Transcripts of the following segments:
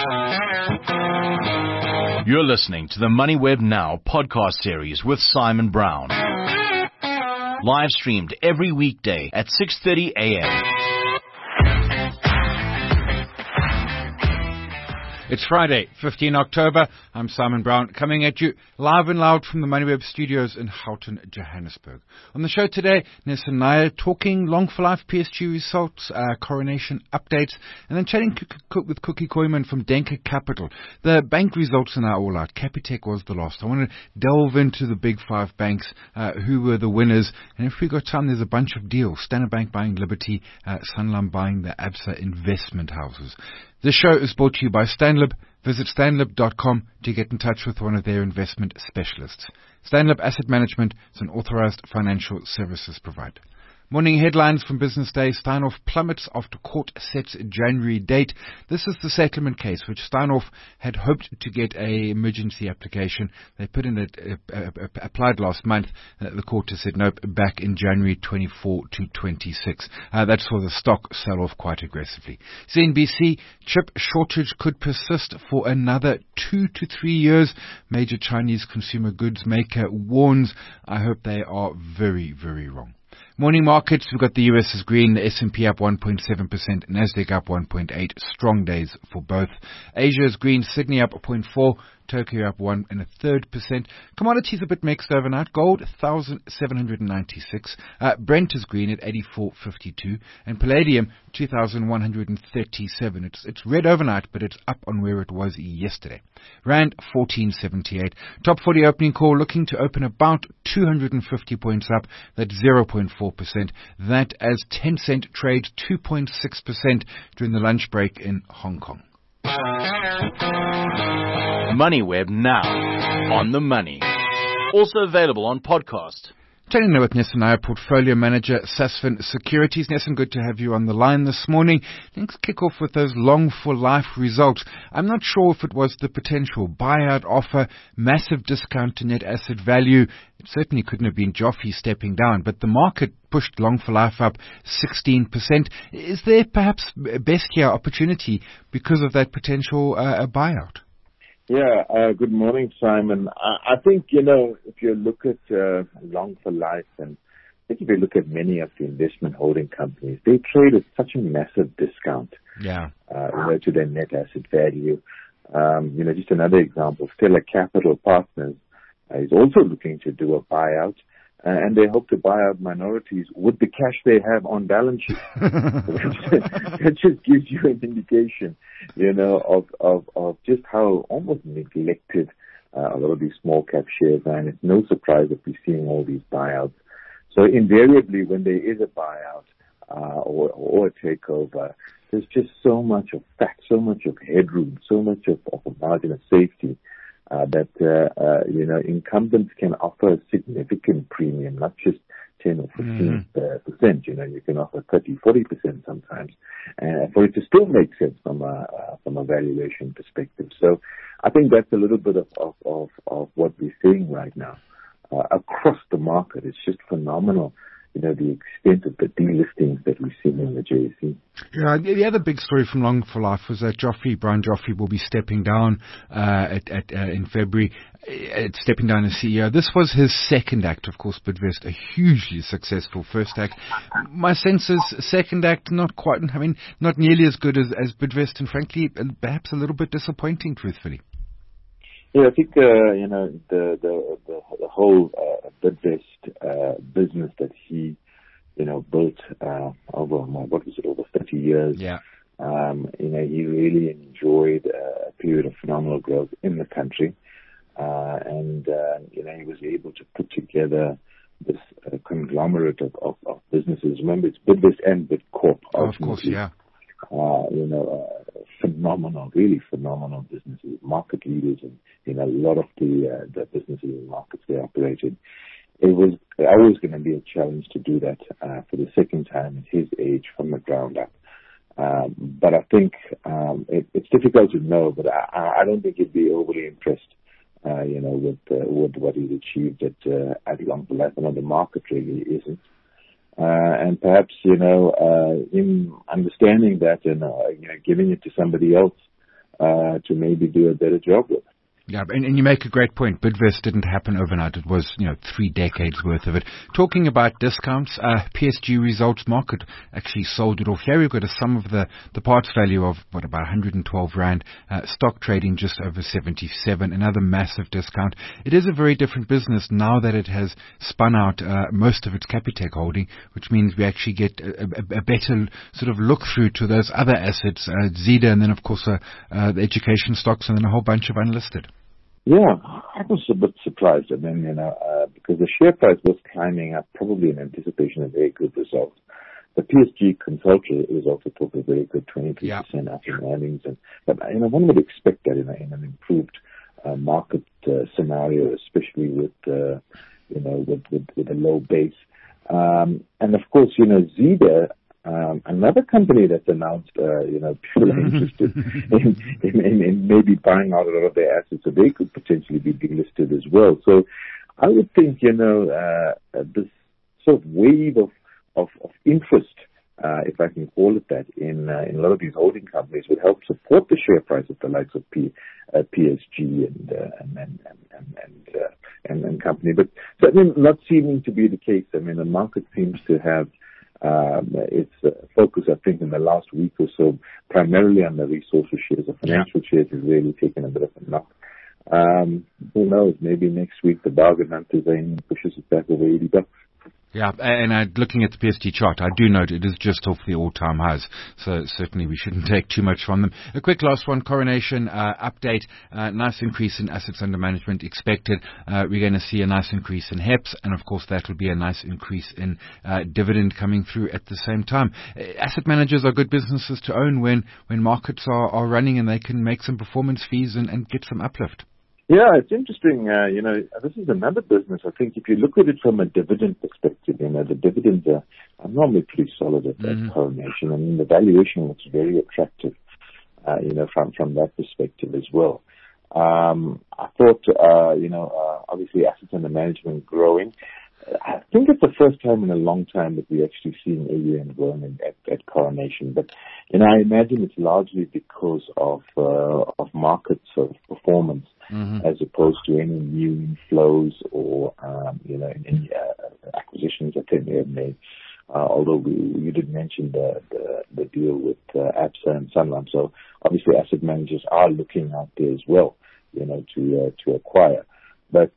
You're listening to the MoneyWeb Now podcast series with Simon Brown. Live streamed every weekday at 6:30 a.m. It's Friday, 15 October. I'm Simon Brown, coming at you live and loud from the MoneyWeb studios in Houghton, Johannesburg. On the show today, Nelson Nair talking long for life PSG results, coronation updates, and then chatting with Cookie Koyman from Denker Capital. The bank results are now all out. Capitec was the last. I want to delve into the big five banks, who were the winners, and if we got time, there's a bunch of deals. Standard Bank buying Liberty, Sanlam buying the Absa investment houses. This show is brought to you by Stanlib. Visit stanlib.com to get in touch with one of their investment specialists. Stanlib Asset Management is an authorized financial services provider. Morning headlines from Business Day. Steinhoff plummets after court sets January date. This is the settlement case which Steinhoff had hoped to get an emergency application. They put in applied last month. The court has said nope, back in January 24 to 26. That saw the stock sell off quite aggressively. CNBC, chip shortage could persist for another 2 to 3 years. Major Chinese consumer goods maker warns. I hope they are very, very wrong. Morning markets, we've got the US is green, the S&P up 1.7%, Nasdaq up 1.8%, strong days for both. Asia is green, Sydney up 0.4%, Tokyo up 1.33%. Commodities a bit mixed overnight. Gold, 1,796. Brent is green at 84.52. And palladium, 2,137. It's red overnight, but it's up on where it was yesterday. Rand, 14.78. Top 40 opening call looking to open about 250 points up. That's 0.4%. That as Tencent trades 2.6% during the lunch break in Hong Kong. MoneyWeb Now, on the money. Also available on podcast. Chatting now with Nelson Nair, Portfolio Manager, Sasfin Securities. Nelson, good to have you on the line this morning. Let's kick off with those long for life results. I'm not sure if it was the potential buyout offer, massive discount to net asset value. It certainly couldn't have been Joffy stepping down, but the market pushed long for life up 16%. Is there perhaps best here opportunity because of that potential buyout? Yeah, good morning, Simon. I think, if you look at long for life, and I think if you look at many of the investment holding companies, they trade at such a massive discount to their net asset value. Just another example, Stellar Capital Partners is also looking to do a buyout, and they hope to buy out minorities with the cash they have on balance sheet. That just gives you an indication, of just how almost neglected a lot of these small cap shares are. And it's no surprise that we're seeing all these buyouts. So invariably, when there is a buyout or a takeover, there's just so much of fat, so much of headroom, so much of a margin of safety. That incumbents can offer a significant premium, not just 10 or 15%. You can offer 30, 40% sometimes, for it to still make sense from a valuation perspective. So I think that's a little bit of what we're seeing right now across the market. It's just phenomenal. The extent of the delistings that we've seen in the JSE. Yeah, the other big story from Long for Life was that Brian Joffrey will be stepping down in February, stepping down as CEO. This was his second act, of course, Bidvest, a hugely successful first act. My sense is second act not nearly as good as Bidvest, and frankly, perhaps a little bit disappointing, truthfully. Yeah, I think the whole Bidvest business that he built over 30 years. Yeah. He really enjoyed a period of phenomenal growth in the country, and he was able to put together this conglomerate of businesses. Remember, it's Bidvest and Bidcorp. Of course, yeah. Really phenomenal businesses, market leaders in a lot of the businesses and markets they operated. It was always going to be a challenge to do that for the second time at his age from the ground up. But I think it's difficult to know, but I don't think he'd be overly impressed, with what he's achieved at Long for Life. I know the market really isn't. And perhaps, him understanding that and, giving it to somebody else, to maybe do a better job with. Yeah, and you make a great point. Bidvest didn't happen overnight. It was, 3 decades worth of it. Talking about discounts, PSG Results Market actually sold it off. Here we've got a sum of the parts value of, about 112 Rand, stock trading just over 77, another massive discount. It is a very different business now that it has spun out most of its Capitec holding, which means we actually get a better sort of look through to those other assets, Zeda, and then of course the education stocks, and then a whole bunch of unlisted. Yeah, I was a bit surprised. I mean, because the share price was climbing up, probably in anticipation of very good results. The PSG Consulting results took a very good 23% up in earnings, but one would expect that in an improved market scenario, especially with a low base. And of course, Zeda. Another company that's announced, people are interested in maybe buying out a lot of their assets, so they could potentially be delisted as well. So I would think, this sort of wave of interest, if I can call it that, in a lot of these holding companies would help support the share price of the likes of PSG and company. But certainly not seeming to be the case. I mean, the market seems to have its focus, I think, in the last week or so, primarily on the resources shares. The financial shares has really taken a bit of a knock. Who knows? Maybe next week the bargain hunters pushes it back over $80. Yeah, and looking at the PSG chart, I do note it is just off the all-time highs, so certainly we shouldn't take too much from them. A quick last one, Coronation update. Nice increase in assets under management expected. We're going to see a nice increase in HEPS, and of course that will be a nice increase in dividend coming through at the same time. Asset managers are good businesses to own when markets are running and they can make some performance fees and get some uplift. Yeah, it's interesting. This is another business. I think if you look at it from a dividend perspective, the dividends are normally pretty solid at Coronation. I mean, the valuation looks very attractive, from that perspective as well. I thought, obviously assets under management growing. I think it's the first time in a long time that we're actually seeing AUM growing at Coronation. But, I imagine it's largely because of market sort of performance, as opposed to any new inflows or, any acquisitions that they may have made. Although you did mention the deal with ABSA and Sanlam. So obviously asset managers are looking out there as well, to acquire. But,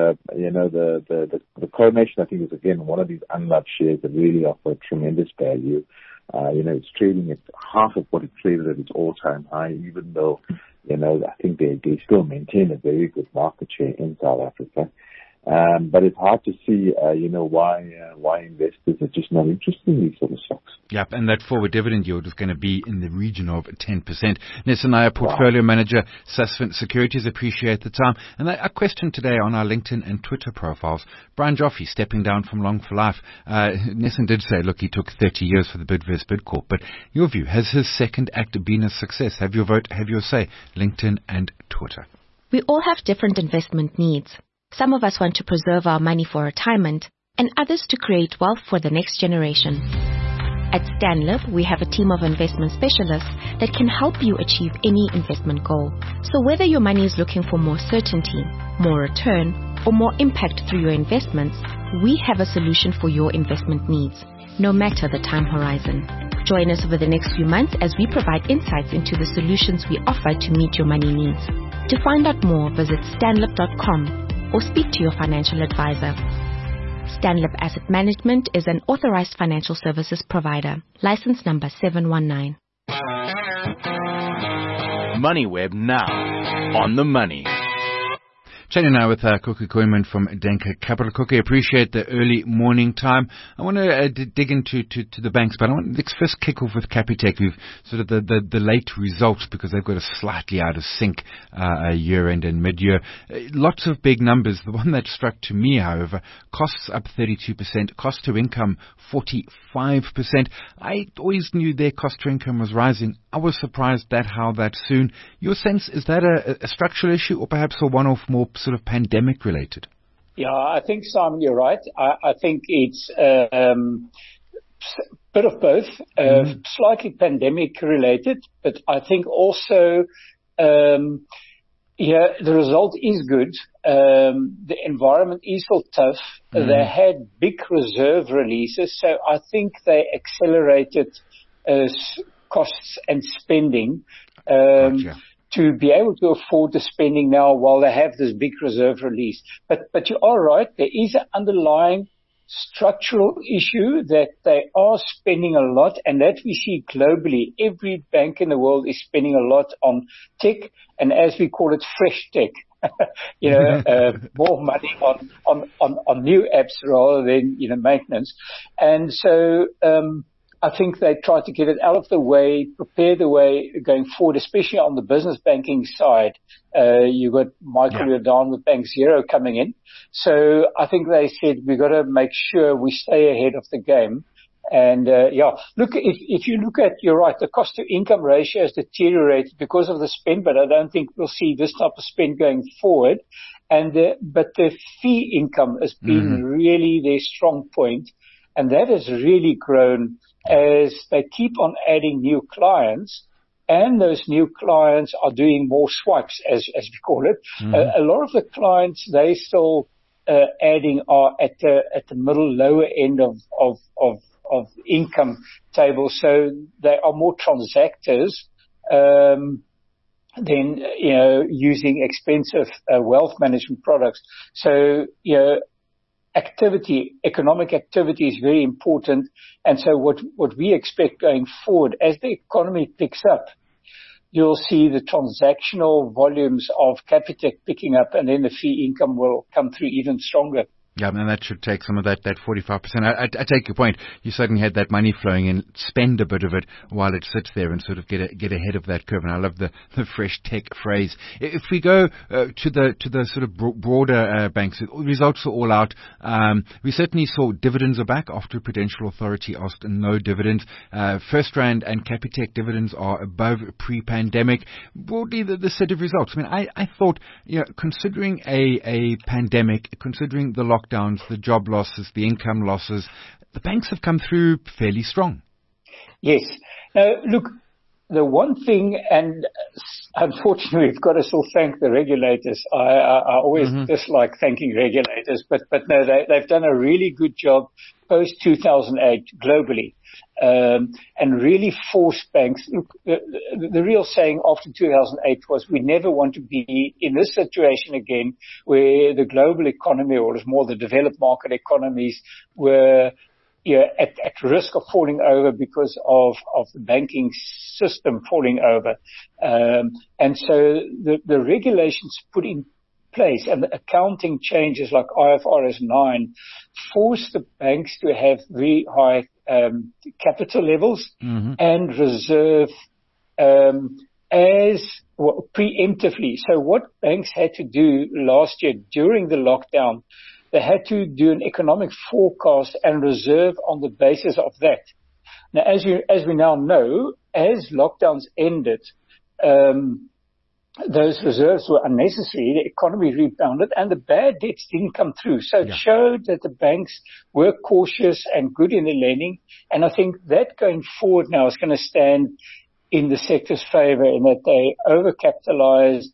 the Coronation, I think, is again one of these unloved shares that really offer tremendous value. It's trading at half of what it traded at its all-time high, even though, I think they still maintain a very good market share in South Africa. But it's hard to see, why investors are just not interested in these sort of stocks. Yep, and that forward dividend yield is going to be in the region of 10%. Nesanaya, Portfolio Manager, Sasfin Securities, appreciate the time. And a question today on our LinkedIn and Twitter profiles. Brian Joffe stepping down from Long for Life. Nesan did say, look, he took 30 years for the Bidvest Bidcorp. But your view, has his second act been a success? Have your vote, have your say, LinkedIn and Twitter. We all have different investment needs. Some of us want to preserve our money for retirement, and others to create wealth for the next generation. At Stanlib, we have a team of investment specialists that can help you achieve any investment goal. So whether your money is looking for more certainty, more return, or more impact through your investments, we have a solution for your investment needs, no matter the time horizon. Join us over the next few months as we provide insights into the solutions we offer to meet your money needs. To find out more, visit stanlib.com. or speak to your financial advisor. Stanlib Asset Management is an authorized financial services provider. License number 719. MoneyWeb now. On the money. Chatting now with Cookie Koeman from Denker Capital. Cookie, appreciate the early morning time. I want to dig into the banks, but let's first kick off with Capitec. We've sort of the late results because they've got a slightly out of sync year-end and mid-year. Lots of big numbers. The one that struck to me, however, costs up 32%, cost to income 45%. I always knew their cost to income was rising. I was surprised how that soon. Your sense, is that a structural issue or perhaps a one-off more sort of pandemic related? Yeah, I think, Simon, you're right. I think it's a bit of both, slightly pandemic related, but I think also the result is good. The environment is still tough. They had big reserve releases, so I think they accelerated costs and spending to be able to afford the spending now while they have this big reserve release. But you are right, there is an underlying structural issue that they are spending a lot, and that we see globally. Every bank in the world is spending a lot on tech, and as we call it, fresh tech. More money on new apps rather than maintenance. And so I think they try to get it out of the way, prepare the way going forward, especially on the business banking side. You got Michael Jordan with Bank Zero coming in. So I think they said we've got to make sure we stay ahead of the game. And look, if you look at, you're right, the cost to income ratio has deteriorated because of the spend, but I don't think we'll see this type of spend going forward. But the fee income has been really their strong point, and that has really grown as they keep on adding new clients, and those new clients are doing more swipes, as we call it. A lot of the clients they still adding are at the lower end of income table, so they are more transactors than using expensive wealth management products. So economic activity is very important, and so what we expect going forward, as the economy picks up, you'll see the transactional volumes of Capitec picking up, and then the fee income will come through even stronger. Yeah, and that should take some of that 45%. I take your point. You suddenly had that money flowing in, spend a bit of it while it sits there and sort of get ahead of that curve. And I love the fresh tech phrase. If we go to the sort of broader banks, results are all out. We certainly saw dividends are back after Prudential Authority asked no dividends. FirstRand and Capitec dividends are above pre-pandemic. Broadly, the set of results. I mean, I thought, considering a pandemic, considering the lockdowns, the job losses, the income losses, the banks have come through fairly strong. Yes. Now, look, the one thing, and unfortunately we've got to still thank the regulators. I always dislike thanking regulators, but no, they've done a really good job post 2008 globally. And really forced banks. Look, the real saying after 2008 was we never want to be in this situation again where the global economy, or it was more the developed market economies, were at risk of falling over because of the banking system falling over. And so the regulations put in place and the accounting changes like IFRS 9 forced the banks to have very high capital levels and reserve preemptively. So what banks had to do last year during the lockdown, they had to do an economic forecast and reserve on the basis of that. Now, as we now know, as lockdowns ended, those reserves were unnecessary, the economy rebounded, and the bad debts didn't come through. So it showed that the banks were cautious and good in the lending, and I think that going forward now is going to stand in the sector's favor in that they overcapitalized,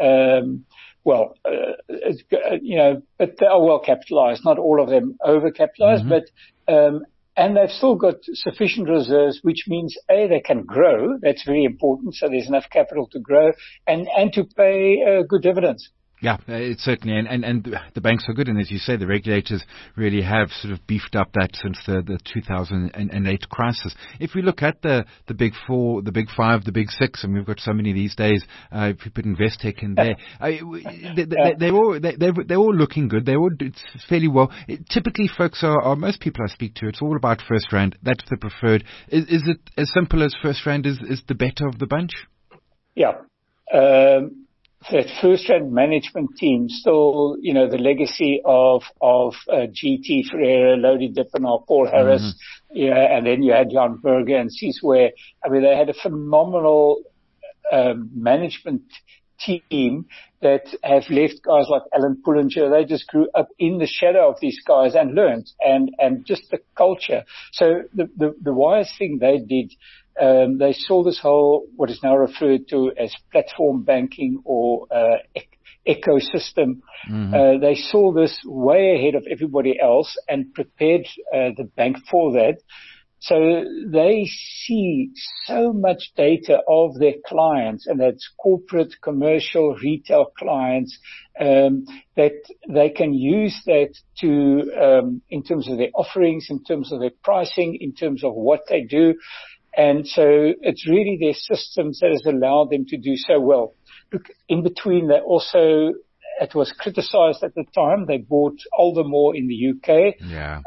but they are well capitalized. Not all of them overcapitalized, but and they've still got sufficient reserves, which means, A, they can grow. That's very important. So there's enough capital to grow and to pay good dividends. Yeah, it's certainly, and the banks are good, and as you say, the regulators really have sort of beefed up that since the 2008 crisis. If we look at the big four, the big five, the big six, and we've got so many these days, if you put Investec in there, they're all looking good. It's fairly well. Typically, folks most people I speak to, it's all about FirstRand. That's the preferred. Is it as simple as FirstRand is the better of the bunch? Yeah. That FirstRand management team still, the legacy of GT Ferreira, Lodi Dippenaar, Paul Harris, and then you had Jan Berger and Ciswe. I mean, they had a phenomenal management team that have left guys like Alan Pullinger. They just grew up in the shadow of these guys and learned, and just the culture. So the wise thing they did, they saw this whole, what is now referred to as platform banking or ecosystem. Mm-hmm. They saw this way ahead of everybody else and prepared the bank for that. So they see so much data of their clients, and that's corporate, commercial, retail clients, that they can use that to, in terms of their offerings, in terms of their pricing, in terms of what they do. And so it's really their systems that has allowed them to do so well. Look, in between, they also, it was criticized at the time, they bought Aldermore in the UK. Yeah.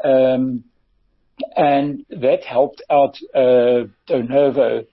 And that helped out Motonovo,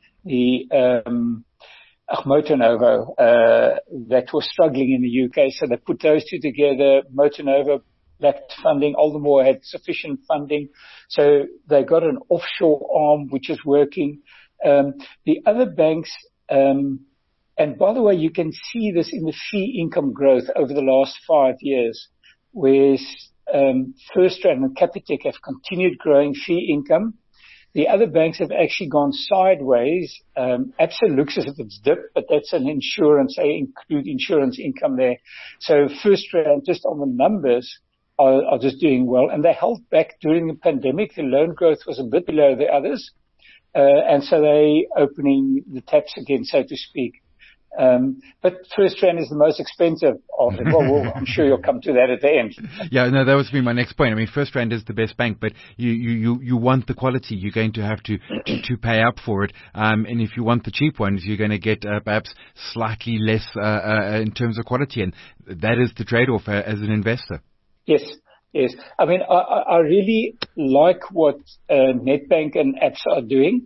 Motonovo, that was struggling in the UK. So they put those two together. Motonovo lacked funding. Aldermore had sufficient funding. So they got an offshore arm which is working. The other banks, and by the way, you can see this in the fee income growth over the last 5 years, whereas FirstRand and Capitec have continued growing fee income. The other banks have actually gone sideways. Absa looks as if it's dipped, but that's an insurance. They include insurance income there. So FirstRand, just on the numbers, are just doing well. And they held back during the pandemic. The loan growth was a bit below the others. And so they opening the taps again, so to speak. But FirstRand is the most expensive of them. Well, I'm sure you'll come to that at the end. Yeah, no, that was be my next point. I mean, FirstRand is the best bank, but you want the quality. You're going to have to pay up for it. And if you want the cheap ones, you're going to get perhaps slightly less in terms of quality, and that is the trade-off as an investor. Yes. I mean, I really like what Nedbank and Absa are doing.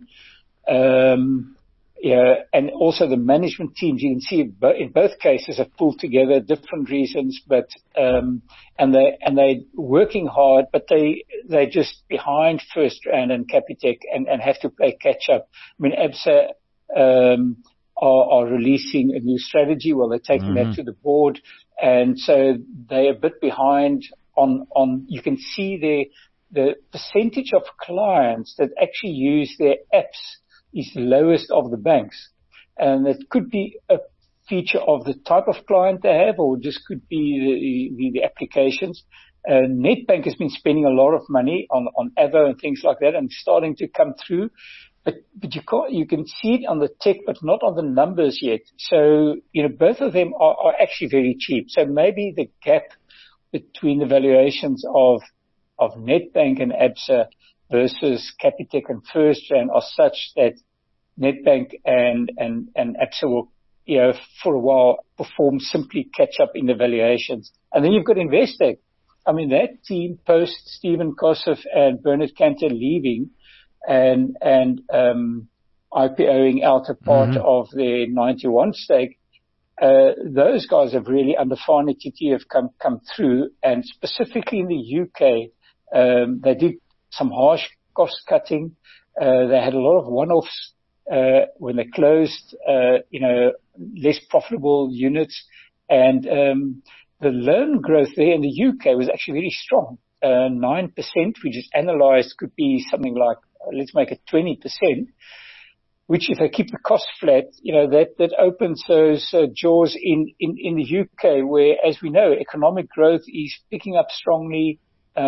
Yeah, and also the management teams, you can see in both cases have pulled together different reasons, but, and they're working hard, but they're just behind FirstRand and Capitec and have to play catch up. I mean, Absa, are releasing a new strategy. Well, they're taking that to the board. And so they're a bit behind on, you can see the percentage of clients that actually use their apps is the lowest of the banks. And it could be a feature of the type of client they have, or just could be the applications. Nedbank has been spending a lot of money on Avo and things like that, and starting to come through. But you can see it on the tech, but not on the numbers yet. So, both of them are actually very cheap. So maybe the gap between the valuations of Nedbank and Absa versus Capitec and FirstRand are such that Nedbank and Absa will, for a while simply catch up in the valuations. And then you've got Investec. I mean, that team post Stephen Kossef and Bernard Cantor leaving and IPOing out a part of their 91 stake, those guys have really, under Fine TT, have come through, and specifically in the UK, they did some harsh cost cutting. They had a lot of one-offs when they closed, less profitable units, and the loan growth there in the UK was actually very strong. 9%, which is analysed, could be something like, let's make it 20%. Which, if they keep the cost flat, that opens those jaws in the UK, where, as we know, economic growth is picking up strongly.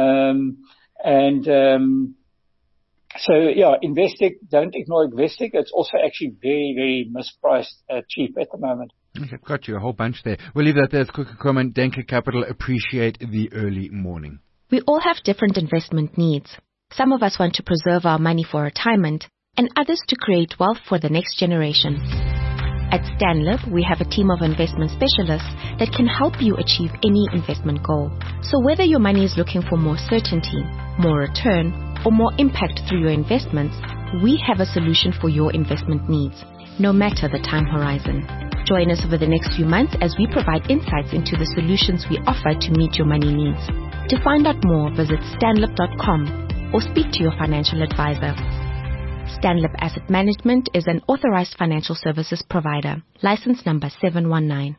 So, Investec, don't ignore Investec. It's also actually very, very mispriced, cheap at the moment. Okay, got you a whole bunch there. We'll leave that there. Quick comment. Denker Capital, appreciate the early morning. We all have different investment needs. Some of us want to preserve our money for retirement, and others to create wealth for the next generation. At StanLib, we have a team of investment specialists that can help you achieve any investment goal. So whether your money is looking for more certainty, more return, or more impact through your investments, we have a solution for your investment needs, no matter the time horizon. Join us over the next few months as we provide insights into the solutions we offer to meet your money needs. To find out more, visit stanlib.com or speak to your financial advisor. StanLib Asset Management is an authorized financial services provider. License number 719.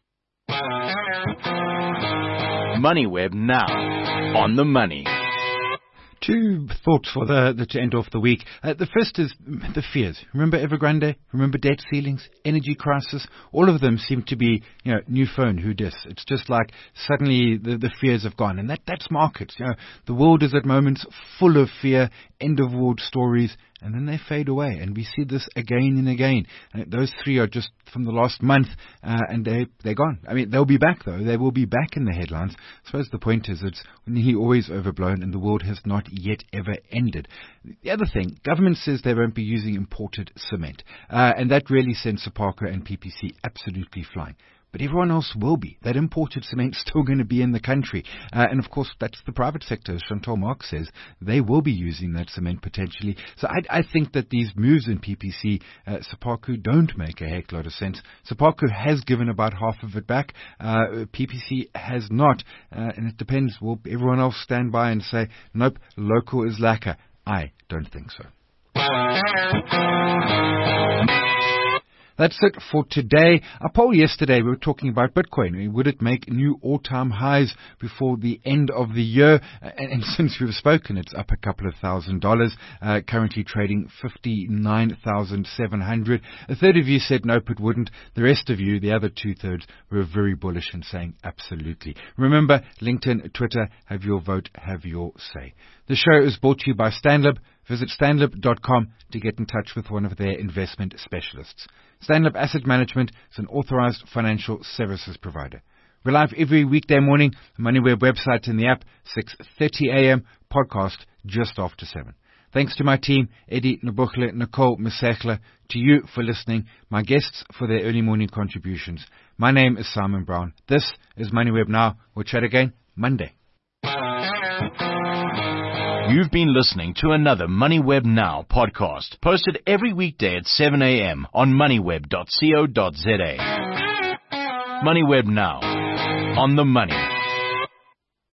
MoneyWeb now. On the money. Two thoughts for to end off the week. The first is the fears. Remember Evergrande? Remember debt ceilings? Energy crisis? All of them seem to be, new phone, who dis? It's just like suddenly the fears have gone. And that's markets. The world is at moments full of fear, end of world stories, and then they fade away. And we see this again and again. Those three are just from the last month, and they're gone. I mean, they'll be back, though. They will be back in the headlines. I suppose the point is it's nearly always overblown, and the world has not yet ever ended. The other thing, government says they won't be using imported cement, and that really sends Sephaku and PPC absolutely flying. But everyone else will be. That imported cement's still going to be in the country. And of course, that's the private sector, as Chantal Marx says. They will be using that cement potentially. So I think that these moves in PPC, Sephaku don't make a heck lot of sense. Sephaku has given about half of it back. PPC has not. And it depends. Will everyone else stand by and say, nope, local is lacquer? I don't think so. That's it for today. A poll yesterday, we were talking about Bitcoin. Would it make new all-time highs before the end of the year? And since we've spoken, it's up a couple of $1,000, currently trading 59,700. A third of you said nope, it wouldn't. The rest of you, the other two-thirds, were very bullish and saying absolutely. Remember, LinkedIn, Twitter, have your vote, have your say. The show is brought to you by Stanlib. Visit stanlib.com to get in touch with one of their investment specialists. Stanlib Asset Management is an authorized financial services provider. We're live every weekday morning, MoneyWeb website and the app, 6:30 a.m., podcast just after 7. Thanks to my team, Eddie Nabukhle, Nicole Mesechler, to you for listening, my guests for their early morning contributions. My name is Simon Brown. This is MoneyWeb Now. We'll chat again Monday. You've been listening to another MoneyWeb Now podcast, posted every weekday at 7 a.m. on moneyweb.co.za. MoneyWeb Now, on the money.